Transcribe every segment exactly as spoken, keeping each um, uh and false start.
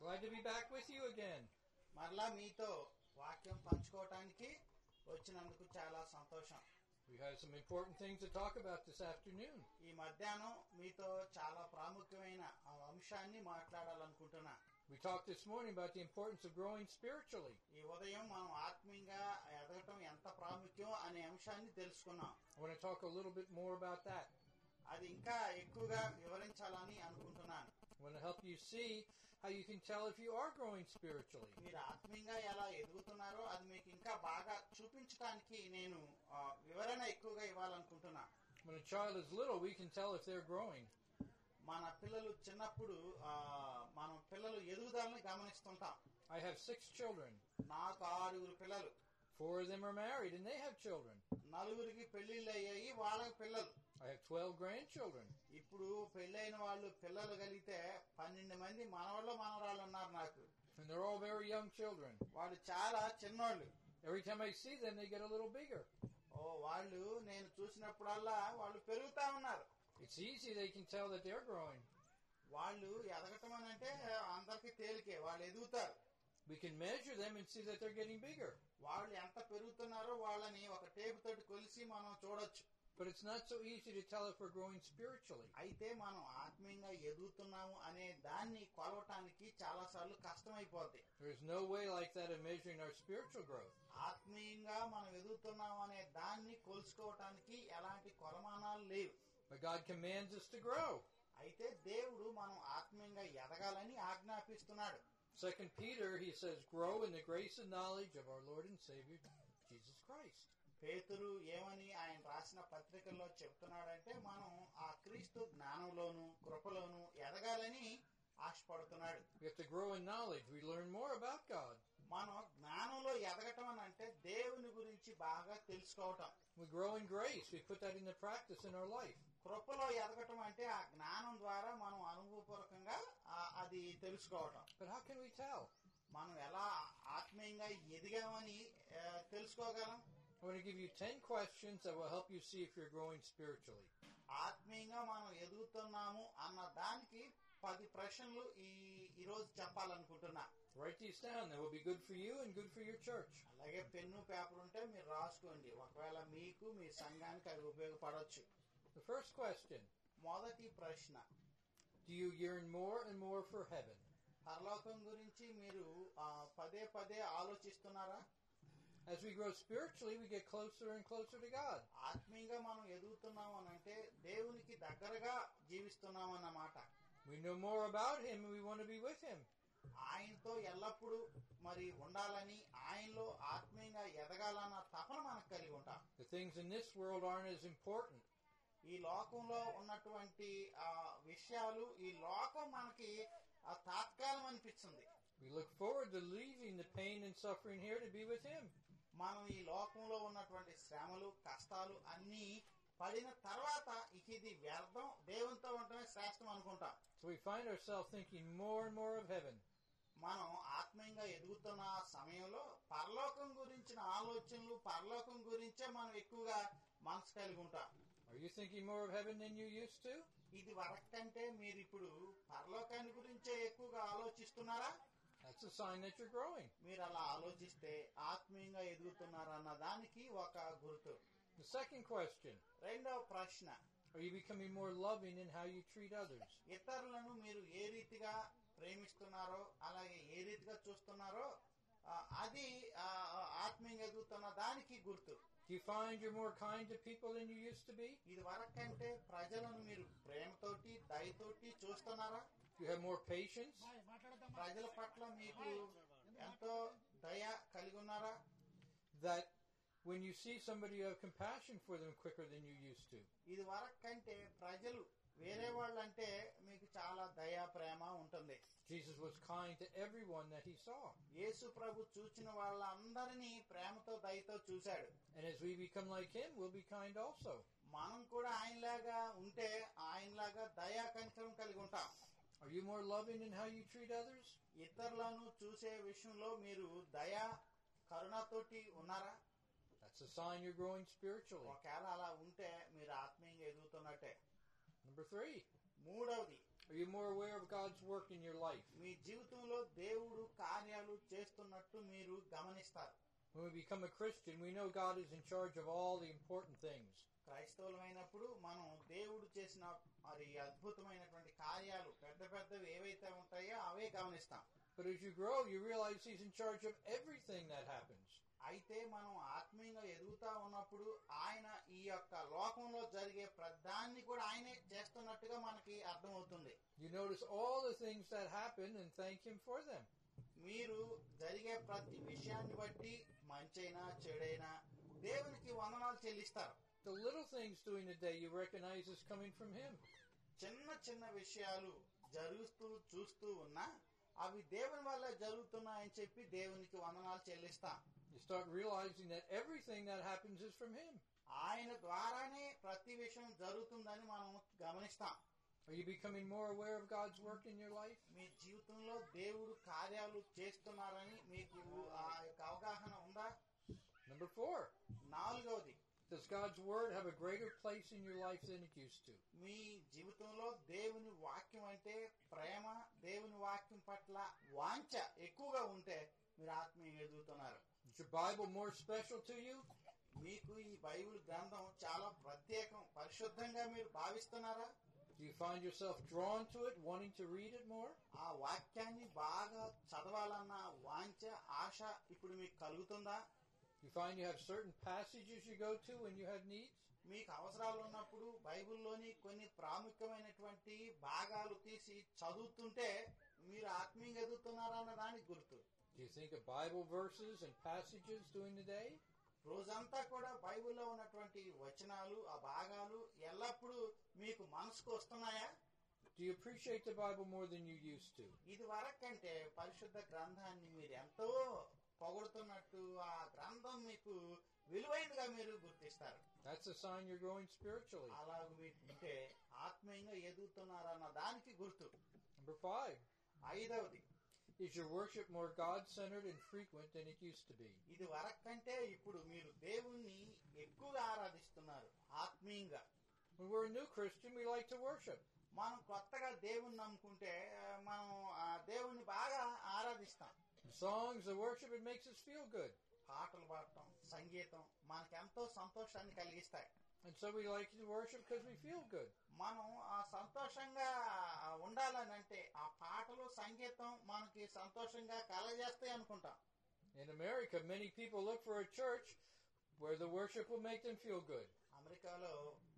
Glad to be back with you again. మరలా మీతో వాక్యం పంచుకోవడానికి వచ్చినందుకు చాలా సంతోషం. We have some important things to talk about this afternoon. ఈ మధ్యాహ్నం మీతో చాలా ప్రాముఖ్యమైన అంశాన్ని మాట్లాడాలనుకుంటున్నా. We talked this morning about the importance of growing spiritually. ఈ ఉదయం మనం ఆత్మీయంగా ఎదగటం ఎంత ప్రాముఖ్యం అనే అంశాన్ని తెలుసుకున్నాం. I want to talk a little bit more about that. అది ఇంకా ఎక్కువగా వివరించాలని అనుకుంటున్నాను. I want to help you see how you can tell if you are growing spiritually. మీరు ఆత్మీయంగా ఎలా ఎదుగుతున్నారో అది మీకు ఇంకా బాగా చూపించడానికి నేను వివరణ ఎక్కువగా ఇవ్వాలనుకుంటున్నా. When a child is little, we can tell if they're growing. మన పిల్లలు చిన్నప్పుడు మనం పిల్లలు ఎదుగుదలని గమనిస్తుంటాం. I have six children. నాకు ఆరుగురు పిల్లలు. Four of them are married and they have children. నలుగురికి పెళ్లిళ్ళు అయ్యాయి, వాళ్ళకి పిల్లలు. I have twelve grandchildren. ఇప్పుడు పెళ్లైన వాళ్ళు పిల్లలు కలిగితే పన్నెండు మంది మనవాళ్ళు మనవరాళ్ళు ఉన్నారు నాకు. And they're all very young children. వాళ్ళు చాలా చిన్నోళ్ళు. Every time I see them, they get a little bigger. ఓ వాళ్ళు నేను చూసినప్పుడల్లా వాళ్ళు పెరుగుతా ఉన్నారు. It's easy, they can tell that they're growing. వాళ్ళు ఎదగటం అని అంటే అందరికీ తేలికే, వాళ్ళు ఎదుగుతారు. We can measure them and see that they're getting bigger. వాళ్ళు ఎంత పెరుగుతున్నారో వాళ్ళని ఒక టేపు తోటి కొలిసి మనం చూడొచ్చు. But it's not so easy to tell if we're growing spiritually. అయితే మనం ఆత్మీయంగా ఎదుగుతున్నాము అనే దాన్ని కొలవటానికి చాలా సార్లు కష్టమైపోద్ది. There's no way like that of measuring our spiritual growth. ఆత్మీయంగా మనం ఎదుగుతున్నాము అనే దాన్ని కొలుసుకోవటానికి ఎలాంటి కొలమానాలు లేవు. But God commands us to grow. అయితే దేవుడు మనం ఆత్మీయంగా ఎదగాలని ఆజ్ఞాపిస్తున్నాడు. Second Peter, he says, grow in the grace and knowledge of our Lord and Savior, Jesus Christ. పేతురు ఏమని ఆయన రాసిన పత్రికల్లో చెప్తున్నాడంటే మనం ఆ క్రీస్తు జ్ఞానంలోను కృపలోను ఎదగాలని ఆశపడుతున్నాడు. We have to grow in knowledge. We learn more about God. మనం జ్ఞానంలో ఎదగటం అని అంటే దేవుని గురించి బాగా తెలుసుకోవటం. We grow in grace. We put that into practice in our life. కృపలో ఎదగటం అంటే ఆ జ్ఞానం ద్వారా మనం అనుభవపూర్వకంగా అది తెలుసుకోవటం. But how can we tell? మనం ఎలా ఆత్మీయంగా ఎదిగామని తెలుసుకోగలం? I want to give you ten questions that will help you see if you're growing spiritually. ఆత్మీయంగా మనం ఎదుగుతున్నాము అన్న దానికి పది ప్రశ్నలు ఈ ఈ రోజు చెప్పాలనుకుంటున్నా. Write these down. That will be good for you and good for your church. అలాగే పెన్ను పేపర్ ఉంటే మీరు రాసుకోండి. ఒకవేళ మీకు మీ సంఘానికి అవి ఉపయోగపడవచ్చు. The first question. మొదటి ప్రశ్న. Do you yearn more and more for heaven? పరలోకం గురించి మీరు పదే పదే ఆలోచిస్తున్నారా? As we grow spiritually, we get closer and closer to God. ఆత్మీయంగా మనం ఎదుగుతున్నాం అని అంటే దేవునికి దగ్గరగా జీవిస్తున్నాం అన్నమాట. We know more about Him and we want to be with Him. ఆయనతో ఎల్లప్పుడూ మరి ఉండాలని, ఆయనలో ఆత్మీయంగా ఎదగాలన్న తపన మనకు కలిగి ఉంటాం. The things in this world aren't as important. ఈ లోకంలో ఉన్నటువంటి ఆ విషయాలు ఈ లోకం మనకి తాత్కాలం అనిపిస్తుంది. We look forward to leaving the pain and suffering here to be with Him. మనం ఈ లోకంలో ఉన్నటువంటి శ్రమలు కష్టాలు అన్ని పడిన తర్వాత ఇది వ్యర్థం, దేవునితో ఉండటమే శ్రేష్టం అనుకుంటాం. So we find ourselves thinking more and more of heaven. మనం ఆత్మీయంగా ఎదుగుతున్న సమయంలో పరలోకం గురించిన ఆలోచనలు పరలోకం గురించే మనం ఎక్కువగా మనసు కలిగి ఉంటాం. Are you thinking more of heaven than you used to? ఇది వరకంటే మీరు ఇప్పుడు పరలోకాన్ని గురించే ఎక్కువగా ఆలోచిస్తున్నారా? That's a sign that you're growing. మీరు అలా ఆలోచిస్తే ఆత్మీయంగా ఎదుగుతున్నారన్న దానికి ఒక గుర్తు. The second question. రెండవ ప్రశ్న. Are you becoming more loving in how you treat others? ఇతరులను మీరు ఏ రీతిగా ప్రేమిస్తున్నారో అలాగే ఏ రీతిగా చూస్తున్నారో అది ఆత్మీయంగా ఎదుగుతున్న దానికి గుర్తు. Do you find you're more kind to people than you used to be? ఇది వరకంటే ప్రజలను మీరు ప్రేమతోటి దయతోటి చూస్తున్నారా? Do you have more patience? ప్రజల పట్ల మీకు ఎంతో దయ కలిగి ఉన్నారా? That when you see somebody, you have compassion for them quicker than you used to. ఇది వరకంటే ప్రజలు వేరే వాళ్ళంటే మీకు చాలా దయ ప్రేమ ఉంటుంది. Jesus was kind to everyone that He saw. యేసు ప్రభు చూచిన వాళ్ళందరినీ ప్రేమతో దయతో చూశాడు. And as we become like Him, we'll be kind also. మనం కూడా ఆయనలాగా ఉంటే ఆయనలాగా దయా కనికరం కలిగి ఉంటాం. Are you more loving in how you treat others? ఇతరులను చూసే విషయంలో మీరు దయ కరుణతోటి ఉన్నారా? That's a sign you're growing spiritually. ఒకవేళ అలా ఉంటే మీరు ఆత్మీయంగా ఎదుగుతున్నట్టే. Number three. మూడవది. Are you more aware of God's work in your life? మీ జీవితంలో దేవుడు కార్యాలు చేస్తున్నట్టు మీరు గమనిస్తారు. When we become a Christian, we know God is in charge of all the important things. క్రైస్తవులమైనప్పుడు మనం దేవుడు చేసిన మరి అద్భుతమైనటువంటి కార్యాలు పెద్ద పెద్దవి ఏవైతే ఉంటాయో అవే గమనిస్తాం. But as you grow, you realize He's in charge of everything that happens. అయితే మనం ఆత్మీయంగా ఎదుగుతా ఉన్నప్పుడు ఆయన ఈ యొక్క లోకంలో జరిగే ప్రధాన్ని కూడా ఆయనే చేస్తున్నట్టుగా మనకి అర్థమవుతుంది. You notice all the things that happen and thank Him for them. మీరు జరిగే ప్రతి విషయాన్ని బట్టి మంచైనా చెడైనా దేవునికి వందనాలు చెల్లిస్తారు. The little things during the day you recognize is coming from Him. చిన్న చిన్న విషయాలు జరుగుతూ చూస్తూ ఉన్నా అవి దేవుని వల్ల జరుగుతున్నాయని చెప్పి దేవునికి వందనాలు చెల్లిస్తాం. You start realizing that everything that happens is from Him. ఆయన ద్వారానే ప్రతి విషయం జరుగుతుందని మనం గమనిస్తాం. Are you becoming more aware of God's work in your life? మీ జీవితంలో దేవుడు కార్యాలు చేస్తున్నారని మీకు ఆ యొక్క అవగాహన ఉందా? Number four. నాలుగవది, Does God's Word have a greater place in your life than it used to? మీ జీవితంలో దేవుని వాక్యం అంటే ప్రేమ, దేవుని వాక్యం పట్ల వాంఛ ఎక్కువగా ఉంటే మీరు ఆత్మీయంగా ఎదుగుతున్నారు. Is your Bible more special to you? మీకు ఈ బైబిల్ గ్రంథం చాలా ప్రత్యేకం, పరిశుద్ధంగా మీరు భావిస్తున్నారా? Do you find yourself drawn to it, wanting to read it more? ఆ వాక్యాన్ని బాగా చదవాలన్న వాంఛ, ఆశ ఇప్పుడు మీకు కలుగుతుందా? You find you have certain passages you go to when you have needs? మీకు అవసరాలు ఉన్నప్పుడు బైబిల్లోని కొన్ని ప్రాముఖ్యమైనటువంటి భాగాలు తీసి చదువుతుంటే మీరు ఆత్మీయంగా ఎదుగుతున్నారా అన్న దానికి గుర్తు. Do you think of Bible verses and passages during the day? రోజంతా కూడా బైబిల్లో ఉన్నటువంటి వచనాలు, ఆ భాగాలు ఎల్లప్పుడూ మీకు మనసుకు వస్తున్నాయా? Do you appreciate the Bible more than you used to? ఇది వరకంటే పరిశుద్ధ గ్రంథాన్ని మీరు ఎంతో పొగుడుతున్నట్టు ఆ గ్రంథం మీకు విలువైనదిగా మీరు గుర్తిస్తారు. That's a sign you're growing spiritually. అలాగ మీకు ఉంటే ఆత్మీయంగా ఎదుగుతున్నారన్న దానికి గుర్తు. Number five. ఐదవది, Is your worship more God-centered and frequent than it used to be? ఇది వరకంటే ఇప్పుడు మీరు దేవుణ్ణి ఎక్కువగా ఆరాధిస్తున్నారు ఆత్మీయంగా. When we're a new Christian, we like to worship. మనం కొత్తగా దేవుణ్ణి నమ్ముకుంటే మనం ఆ దేవుణ్ణి బాగా ఆరాధిస్తాం. The songs, the worship, it makes us feel good. పాటలు పాడటం, సంగీతం మనకెంతో సంతోషాన్ని కలిగిస్తాయి. And so we like to worship because we feel good. మనం ఆ సంతోషంగా ఉండాలని అంటే ఆ పాటలు, సంగీతం మనకి సంతోషంగా కలగజేస్తాయి అనుకుంటాం. In America, many people look for a church where the worship will make them feel good. అమెరికాలో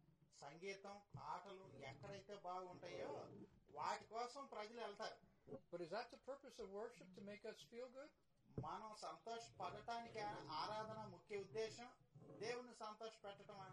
సంగీతం, పాటలు ఎక్కడైతే బాగుంటాయో వాటి కోసం ప్రజలు వెళ్తారు. But is that the purpose of worship, to make us feel good? మనం సంతోషపడటానికి ఆరాధన ముఖ్య ఉద్దేశం దేవుని సంతోష పెట్టడమా?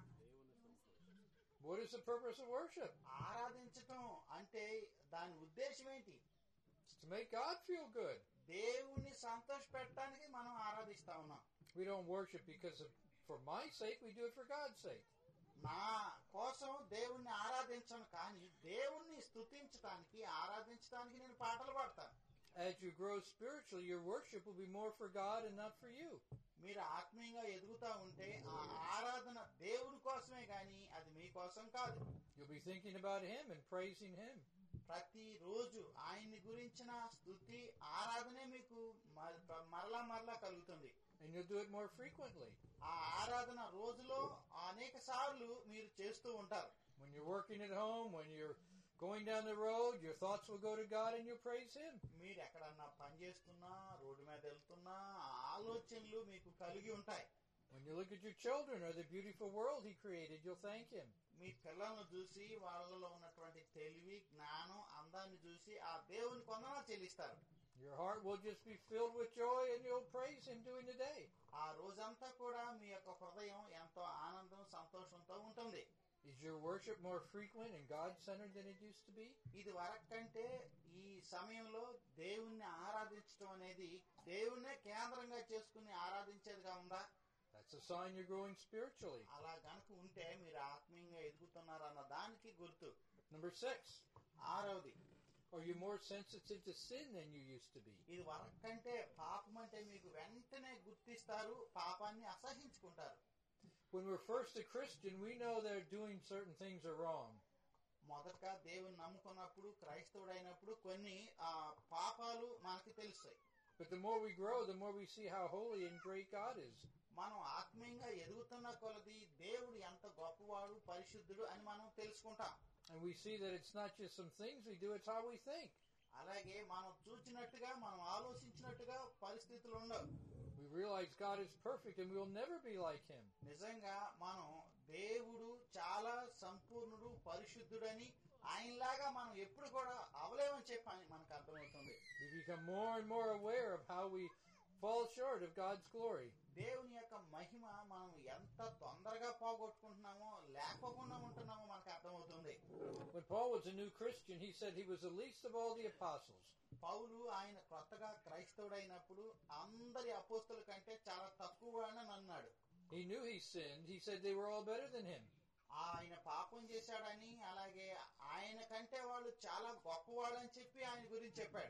What is the purpose of worship? ఆరాధించటం అంటే దాని ఉద్దేశం ఏంటి? It's to make God feel good. దేవుణ్ణి సంతోష పెట్టడానికి మనం ఆరాధిస్తా ఉన్నాం. We don't worship because of, for my sake, we do it for God's sake. నా కోసం దేవుణ్ణి ఆరాధించను, కానీ దేవుణ్ణి స్తుతించడానికి, ఆరాధించడానికి నేను పాటలు పాడతాను. As you grow spiritually, your worship will be more for God and not for you. మీరు ఆత్మీయంగా ఎదుగుతా ఉంటే ఆ ఆరాధన దేవుని కోసమే గాని అది మీకోసం కాదు. You'll be thinking about Him and praising Him. ప్రతి రోజు ఆయన్ని గురించిన స్తుతి, ఆరాధనే మీకు మరలా మరలా కలుగుతుంది. And you'll do it more frequently. ఆ ఆరాధన రోజులో అనేక సార్లు మీరు చేస్తూ ఉంటారు. When you're working at home, when you're going down the road, your thoughts will go to God and you'll praise Him. మీరు ఎక్కడన్నా పని చేస్తున్నా, రోడ్డు మీద వెళ్తున్నా ఆలోచనలు మీకు కలిగి ఉంటాయి. When you look at your children or the beautiful world He created, you'll thank Him. మీ పిల్లలను చూసి వాళ్ళలో ఉన్నటువంటి తెలివి, జ్ఞానం, అందాన్ని చూసి ఆ దేవుని వందనాలు చెల్లిస్తారు. Your heart will just be filled with joy and you'll praise Him during the day. ఆ రోజంతా కూడా మీ యొక్క హృదయం ఎంతో ఆనందం, సంతోషంతో ఉంటుంది. Is your worship more frequent and God-centered than it used to be? ఇది వరకంటే ఈ సమయంలో దేవుణ్ణి ఆరాధించడం అనేది దేవుణ్ణే కేంద్రంగా చేసుకుని ఆరాధించేదిగా ఉందా? That's a sign you're growing spiritually. అలా గనుక ఉంటే మీరు ఆత్మీయంగా ఎదుగుతున్నారన్న దానికి గుర్తు. Number six. ఆరవది, Are you more sensitive to sin than you used to be? ఇది వరకంటే పాపం అంటే మీకు వెంటనే గుర్తిస్తారు, పాపాన్ని అసహించుకుంటారు. When we're first a Christian, we know that doing certain things are wrong. మొదట దేవుని నమ్ముకున్నప్పుడు క్రైస్తవుడైనప్పుడు కొన్ని ఆ పాపాలు మనకి తెలుస్తాయి. But the more we grow, the more we see how holy and great God is. మనం ఆత్మీయంగా ఎదుగుతున్న కొలది దేవుడు ఎంత గొప్పవాడు, పరిశుద్ధుడు అని మనం తెలుసుకుంటాం. And we see that it's not just some things we do, it's how we think. అలాగే మనం చూచినట్టుగా మనం ఆలోచించినట్టుగా పరిస్థితులు ఉండవు. We realize God is perfect and we will never be like Him. నిజంగా మనం దేవుడు చాలా సంపూర్ణుడు, పరిశుద్ధుడని ఆయనలాగా మనం ఎప్పుడు కూడా అవలేమని చెప్పి మనకు అర్థమవుతుంది. We become more and more aware of how we fall short of God's glory. దేవుని యొక్క మహిమ మనం ఎంత తొందరగా పోగొట్టుకుంటున్నామో, లేకపోకుండా ఉంటున్నామో మనకు అర్థమవుతుంది. When Paul was a new Christian, he said he was the least of all the apostles. పౌలు ఆయన కొత్తగా క్రైస్తవుడైనప్పుడు అందరి అపోస్తల కంటే చాలా తక్కువ అని అన్నాడు. He knew he sinned. He said they were all better than him. ఆయన పాపం చేశాడని, అలాగే ఆయన కంటే వాళ్ళు చాలా గొప్పవాళ్ళని చెప్పి ఆయన గురించి చెప్పాడు.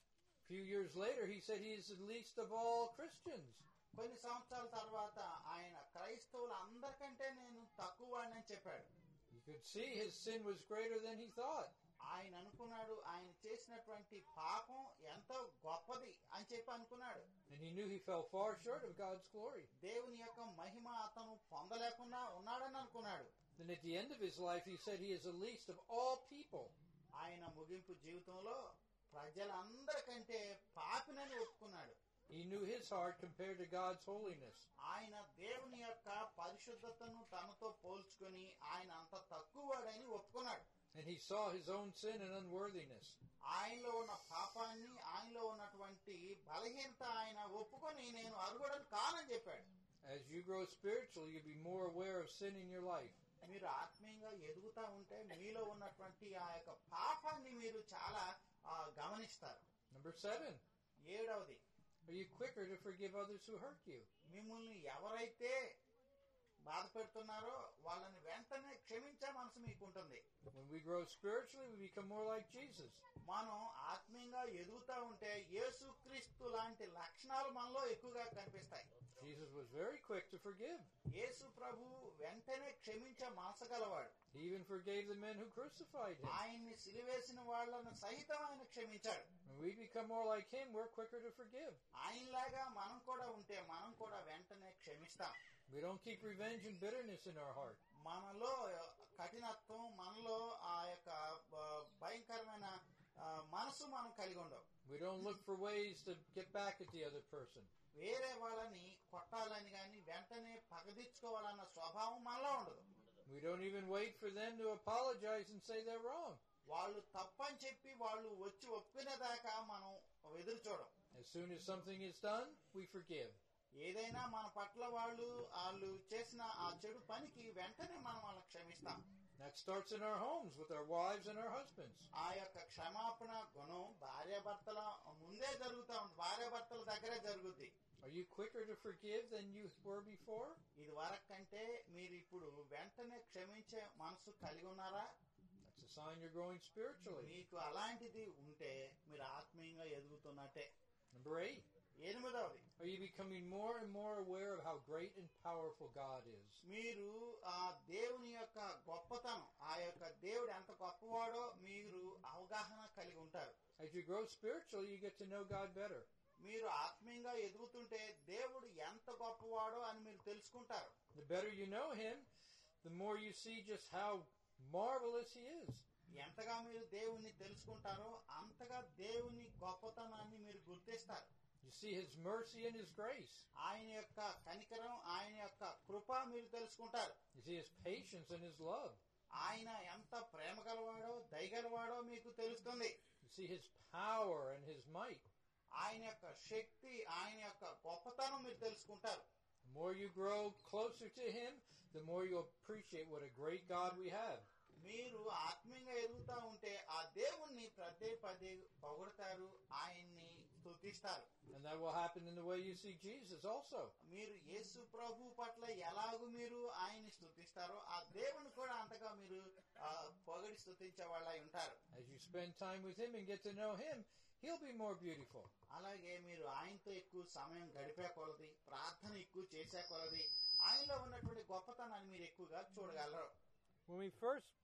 A few years later, he said he is the least of all Christians. కొన్ని సంవత్సరాల తర్వాత ఆయన క్రైస్తవులు అందరికంటే నేను తక్కువ వాడిని చెప్పాడు. You could see his sin was greater than he thought. ఆయన అనుకున్నాడు ఆయన చేసినటువంటి పాపం ఎంతో గొప్పది అని చెప్పి అనుకున్నాడు. And he knew he fell far short of God's glory. దేవుని యొక్క మహిమ అతను పొందలేకుండా ఉన్నాడని అనుకున్నాడు. Then at the end of his life, he said he is the least of all people. ఆయన ముగింపు జీవితంలో ప్రజలందరికంటే పాపినని ఒప్పుకున్నాడు. He knew his heart compared to God's holiness. ఆయన దేవుని యొక్క పరిశుద్ధతను తనతో పోల్చుకొని ఆయన అంత తక్కువ వాడని ఒప్పుకున్నాడు. And he saw his own sin and unworthiness. ఆయనలో ఉన్న పాపాన్ని, ఆయనలో ఉన్నటువంటి బలహీనత ఆయన ఒప్పుకొని నేను అర్హుడని కానని చెప్పాడు. As you grow spiritually, you'll be more aware of sin in your life. మీరు ఆత్మీయంగా ఎదుగుతా ఉంటే మీలో ఉన్నటువంటి ఆ యొక్క పాపాన్ని మీరు చాలా గమనిస్తారు. Number seven. ఏడవది, Are you quicker to forgive others who hurt you? మిమ్మల్ని ఎవరైతే బాధ పెడుతున్నారో వాళ్ళని వెంటనే క్షమించే మనసు మీకుంటుంది. When we grow spiritually, we become more like Jesus. మనం ఆత్మీయంగా ఎదుగుతా ఉంటే యేసుక్రీస్తు లాంటి లక్షణాలు మనలో ఎక్కువగా కనిపిస్తాయి. Jesus was very quick to forgive. యేసు ప్రభు వెంటనే క్షమించే మనసు గలవాడు. He even forgave the men who crucified him. ఆయన్ని సిలువేసిన వాళ్ళను సహితం ఆయన క్షమించాడు. When we become more like him, we're quicker to forgive. ఆయనలాగా మనం కూడా ఉంటే మనం కూడా వెంటనే క్షమిస్తాం. We don't keep revenge and bitterness in our heart. మనలో కఠినత్వం, మనలో ఆ యొక్క భయంకరమైన మనసు మనం కలిగి ఉండవు. We don't look for ways to get back at the other person. వేరే వాళ్ళని కొట్టాలని గాని వెంటనే పగదీర్చుకోవాలన్న స్వభావం మనలో ఉండదు. We don't even wait for them to apologize and say they're wrong. వాళ్ళు తప్పని చెప్పి వాళ్ళు వచ్చి ఒప్పుకునేదాకా మనం ఎదురు చూడం. As soon as something is done, we forgive. ఏదైనా మన పట్ల వాళ్ళు వాళ్ళు చేసిన ఆ చెడు పనికి వెంటనే మనం వాళ్ళని క్షమిస్తాం. That starts in our homes with our wives and our husbands. ఆ యొక్క క్షమాపణ గుణం భార్యాభర్తల ముందే జరుగుతా ఉంది, భార్యాభర్తల దగ్గరే జరుగుద్ది. Are you quicker to forgive than you were before? ఇది వరకు కంటే మీరు ఇప్పుడు వెంటనే క్షమించే మనసు కలిగి ఉన్నారా? That's a sign you're growing spiritually. మీకు అలాంటిది ఉంటే మీరు ఆత్మీయంగా ఎదుగుతున్నట్టే. Number eight. ఎనిమిదవది, Are you becoming more and more aware of how great and powerful God is? మీరు ఆ దేవుని యొక్క గొప్పతనం, ఆ యొక్క దేవుడు ఎంత గొప్పవాడో మీరు అవగాహన కలిగి ఉంటారు. As you grow spiritually, you get to know God better. మీరు ఆత్మీయంగా ఎదుగుతుంటే దేవుడు ఎంత గొప్పవాడో అని మీరు తెలుసుకుంటారు. The better you know Him, the more you see just how marvelous He is. ఎంతగా మీరు దేవుణ్ణి తెలుసుకుంటారో అంతగా దేవుని గొప్పతనాన్ని మీరు గుర్తిస్తారు. You see His mercy and His grace. ఆయన యొక్క కనికరం, ఆయన యొక్క కృప మీరు తెలుసుకుంటారు. You see His patience and His love. ఆయన ఎంత ప్రేమ గలవాడో, దయగలవాడో మీకు తెలుస్తుంది. You see His power and His might. ఆయన యొక్క శక్తి, ఆయన యొక్క గొప్పతనం మీరు తెలుసుకుంటారు. The more you grow closer to Him, the more you appreciate what a great God we have. మీరు ఆత్మీయంగా ఎదుగుతా ఉంటే ఆ దేవుణ్ణి పదే పదే పొగడతారు, ఆయన్ని స్తుతిస్తారు. And that will happen in the way you see Jesus also. మీరు యేసు ప్రభు పట్ల ఎలాగూ మీరు ఆయన్ని స్తుతిస్తారో ఆ దేవుని కూడా అంతగా మీరు పొగడి స్తుతించే వాళ్ళై ఉంటారు. As you spend time with Him and get to know Him, He'll be more beautiful. అలాగే మీరు ఆయనతో ఎక్కువ సమయం గడిపే కొలది, ప్రార్థన ఎక్కువ చేసే కొలది ఆయనలో ఉన్నటువంటి గొప్పతనాన్ని మీరు ఎక్కువగా చూడగలరు. When we first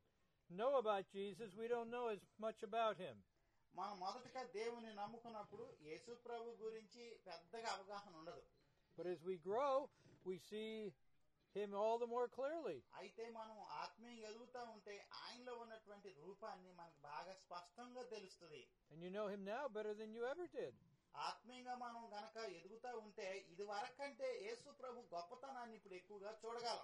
know about Jesus, we don't know as much about him. మనం మొదటగా దేవుని నమ్ముకున్నప్పుడు యేసు ప్రభు గురించి పెద్దగా అవగాహన ఉండదు. But as we grow, we see him all the more clearly. అయితే మనం ఆత్మీయంగా ఎదుగుతూ ఉంటే ఆయనలో ఉన్నటువంటి రూపాన్ని మనకు బాగా స్పష్టంగా తెలుస్తుంది. And you know him now better than you ever did. ఆత్మీయంగా మనం గనక ఎదుగుతూ ఉంటే ఇది వరకంటే యేసు ప్రభు గొప్పతనాన్ని ఇప్పుడు ఎక్కువగా చూడగలం.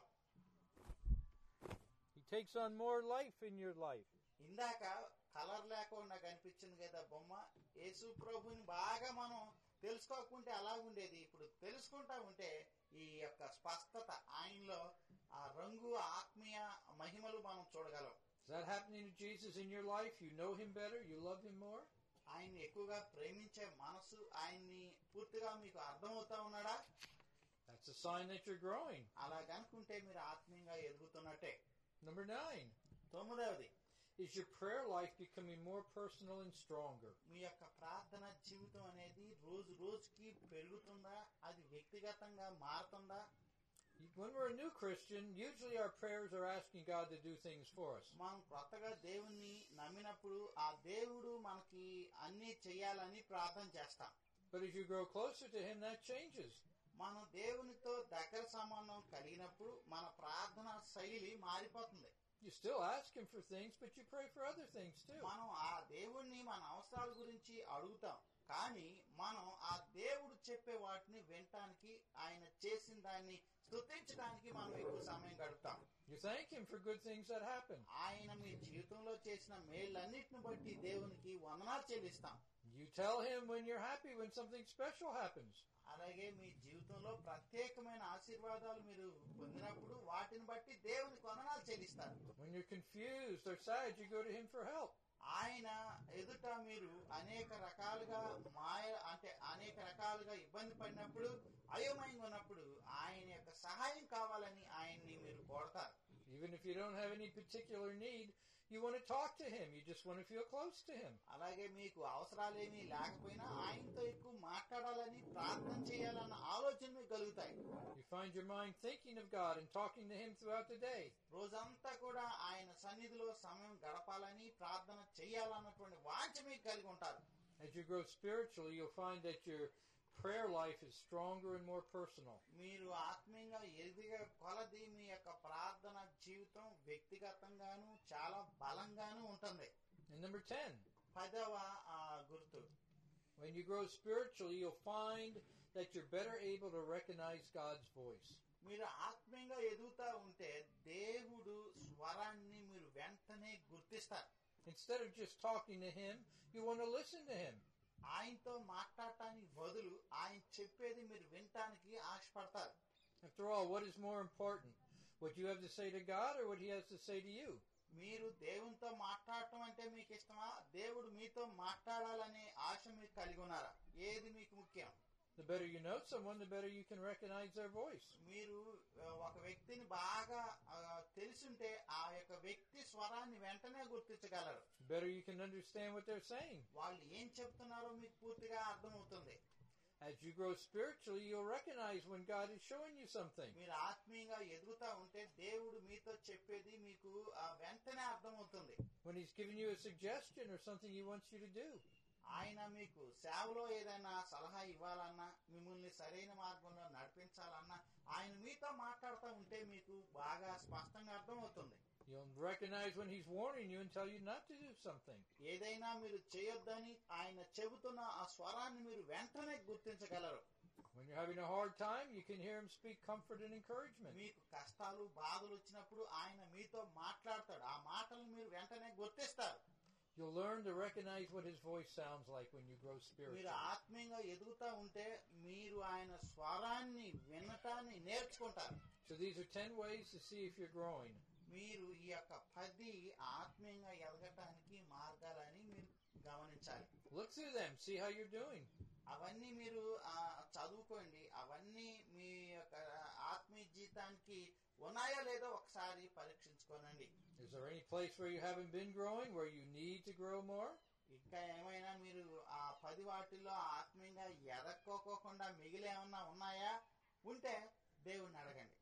He takes on more life in your life. ఇందాక కలర్ లేకుండా కనిపించింది కదా బొమ్మ. యేసు ప్రభుని బాగా మనం తెలుసుకోకుంటే అలాగుండేది. ఇప్పుడు తెలుసుకుంటా ఉంటే ఈ యొక్క స్పష్టత ఆయనలో ఆ రంగు ఆత్మీయ మహిమలు మనం చూడగలం. Is that happening to Jesus in your life? You know him better? You love him more? ఆయన్ని ఎక్కువగా ప్రేమించే మనసు ఆయన్ని పూర్తిగా మీకు అర్థమవుతా ఉన్నాడా? That's a sign that you're growing. అలా కనుకుంటే మీరు ఆత్మీయంగా ఎదుగుతున్నట్టే. Number nine. తొమ్మిదవది, Is your prayer life becoming more personal and stronger? మీ యొక్క ప్రార్థన జీవితం అనేది రోజు రోజుకి పెరుగుతుందా? అది వ్యక్తిగతంగా మారుతుందా? When we're a new Christian, usually our prayers are asking God to do things for us. మనం కొత్తగా దేవుణ్ణి నమ్మినప్పుడు ఆ దేవుడు మనకి అన్ని చెయ్యాలని ప్రార్థన చేస్తాం. But as you grow closer to him, that changes. మనం దేవునితో దగ్గర సంబంధం కలిగినప్పుడు మన ప్రార్థన శైలి మారిపోతుంది. You still ask him for things, but you pray for other things too. మనం ఆ దేవుణ్ణి మన అవసరాల గురించి అడుగుతాం, కానీ మనం ఆ దేవుడు చెప్పే వాటిని వినటానికి, ఆయన చేసిన దాన్ని స్తుతించడానికి మనం ఎక్కువ సమయం గడుపుతాం. You thank him for good things that happen. ఆయన మీ జీవితంలో చేసిన మేళ్ళన్నిటిని బట్టి దేవునికి వందనాలు చెల్లిస్తాం. You tell him when you're happy when something special happens. అలాగే మీ జీవితంలో ప్రత్యేకమైన ఆశీర్వాదాలు మీరు పొందినప్పుడు వాటిని బట్టి దేవునికి వందనాలు చెల్లిస్తారు. When you're confused or sad, you go to him for help. ఆయన ఎదుట మీరు అనేక రకాలుగా మాయ అంటే అనేక రకాలుగా ఇబ్బంది పడినప్పుడు, అయోమయంగా ఉన్నప్పుడు ఆయన యొక్క సహాయం కావాలని ఆయన్ని మీరు కోరతారు. Even if you don't have any particular need, you want to talk to him. You just want to feel close to him. అలాగే మీకు అవసరాలేమీ లేకపోయినా ఆయనతో ఎక్కువ మాట్లాడాలని, ప్రార్థన చేయాలన్న ఆలోచన మీకు కలుగుతాయి. You find your mind thinking of God and talking to him throughout the day. రోజంతా కూడా ఆయన సన్నిధిలో సమయం గడపాలని, ప్రార్థన చేయాలన్నటువంటి వాంఛ మీకు కలిగి ఉంటారు. As you grow spiritually, you'll find that your prayer life is stronger and more personal. మీరు ఆత్మీయంగా ఎదిగే కొలది మీ యొక్క ప్రార్థన జీవితం వ్యక్తిగతంగాను చాలా బలంగాను ఉంటుంది. And number ten. పదవ ఆ, గుర్తు, When you grow spiritually, you'll find that you're better able to recognize God's voice. మీరు ఆత్మీయంగా ఎదుగుతా ఉంటే దేవుడు స్వరాన్ని మీరు వెంటనే గుర్తిస్తారు. Instead of just talking to him, you want to listen to him. ఆయనతో మాట్లాడటానికి బదులు ఆయన చెప్పేది మీరు వినటానికి ఆశపడతారు. After all, what is more important? What you have to say to God or what he has to say to you? మీరు దేవునితో మాట్లాడటం అంటే మీకు ఇష్టమా? దేవుడు మీతో మాట్లాడాలనే ఆశ మీకు కలిగి ఉన్నారా? ఏది మీకు ముఖ్యం? The better you know someone, the better you can recognize their voice. మీరు ఆ, ఒక వ్యక్తిని బాగా ఆ, తెలుసుంటే ఆ యొక్క వ్యక్తి స్వరాన్ని వెంటనే గుర్తించగలరు. The better you can understand what they're saying. వాళ్ళు ఏం చెప్తున్నారో మీకు పూర్తిగా అర్థమవుతుంది. As you grow spiritually, you'll recognize when God is showing you something. మీరు ఆత్మీయంగా ఎదుగుతా ఉంటే దేవుడు మీతో చెప్పేది మీకు ఆ, వెంటనే అర్థమవుతుంది. When he's giving you a suggestion or something he wants you to do. ఆయన మీకు సేవలో ఏదైనా సలహా ఇవ్వాలన్నా, మిమ్మల్ని సరైన మార్గంలో నడిపించాలన్నా, ఆయన మీతో మాట్లాడుతూ ఉంటే మీకు బాగా స్పష్టంగా అర్థమవుతుంది. You'll recognize when he's warning you and tell you not to do something. ఏదైనా మీరు చేయొద్దని ఆయన చెబుతున్న ఆ స్వరాన్ని మీరు వెంటనే గుర్తించగలరు. When you're having a hard time, you can hear him speak comfort and encouragement. మీకు కష్టాలు, బాధలు వచ్చినప్పుడు ఆయన మీతో మాట్లాడతాడు. ఆ మాటలు మీరు వెంటనే గుర్తిస్తారు. You'll learn to recognize what his voice sounds like when you grow మీరు spiritually. ఆత్మీయంగా ఎదుగుతా ఉంటే మీరు ఆయన స్వరాన్ని వినటాన్ని నేర్చుకుంటారు. So these are ten ways to see if you're growing. మీరు ఈ యొక్క పది ఆత్మీయంగా ఎదగటానికి మార్గాలని మీరు గమనించాలి. Look through them, see how you're doing. అవన్నీ మీరు ఆ, చదువుకోండి. అవన్నీ మీ యొక్క ఆత్మీయ జీవితానికి ఉన్నాయా లేదో ఒకసారి పరీక్షించుకోనండి. Is there any place where you haven't been growing, where you need to grow more? ఇంకా ఏమైనా మీరు ఆ పది వాటిల్లో ఆత్మీయంగా ఎదక్కోకుండా మిగిలి ఏమన్నా ఉన్నాయా? ఉంటే దేవుణ్ణి అడగండి.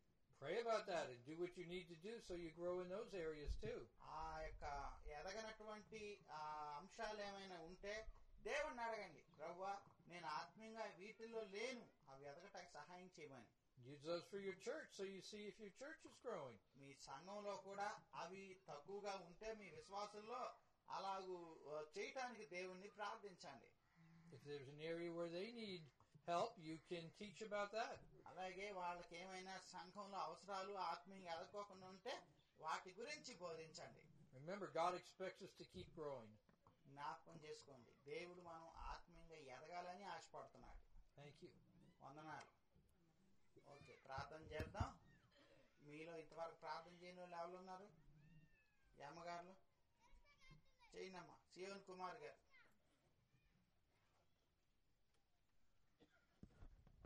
Pray about that and do what you need to do so you grow in those areas too. ఆ యొక్క ఎదగనటువంటి ఆ అంశాలు ఏమైనా ఉంటే దేవుణ్ణి అడగండి, ప్రభువా నేను ఆత్మీయంగా వీటిల్లో లేను, అవి ఎదగటానికి సహాయం చేయమని. Use those for your church so you see if your church is growing. మీ సంఘంలో కూడా అవి తక్కువగా ఉంటే మీ విశ్వాసంలో అలాగూ చేయటానికి దేవుణ్ణి ప్రార్థించండి. If there's an area where they need help, you can teach about that. అలాగే వాళ్ళకి ఏమైనా సంఘంలో అవసరాలు ఆత్మీయంగా ఎదగకుండా ఉంటే వాటి గురించి బోధించండి. Remember, God expects us to keep growing. జ్ఞాపకం చేసుకోండి, దేవుడు మనం ఆత్మీయంగా ఎదగాలని ఆశపడుతున్నాడు. Thank you. వందనాలు. ఓకే, ప్రార్థన చేద్దాం. మీలో ఇంతవరకు ప్రార్థన చేయని వాళ్ళు ఎవరు ఉన్నారు? ఈ అమ్మగారులు చేయండమ్మా. సియోన్ కుమార్ గారు.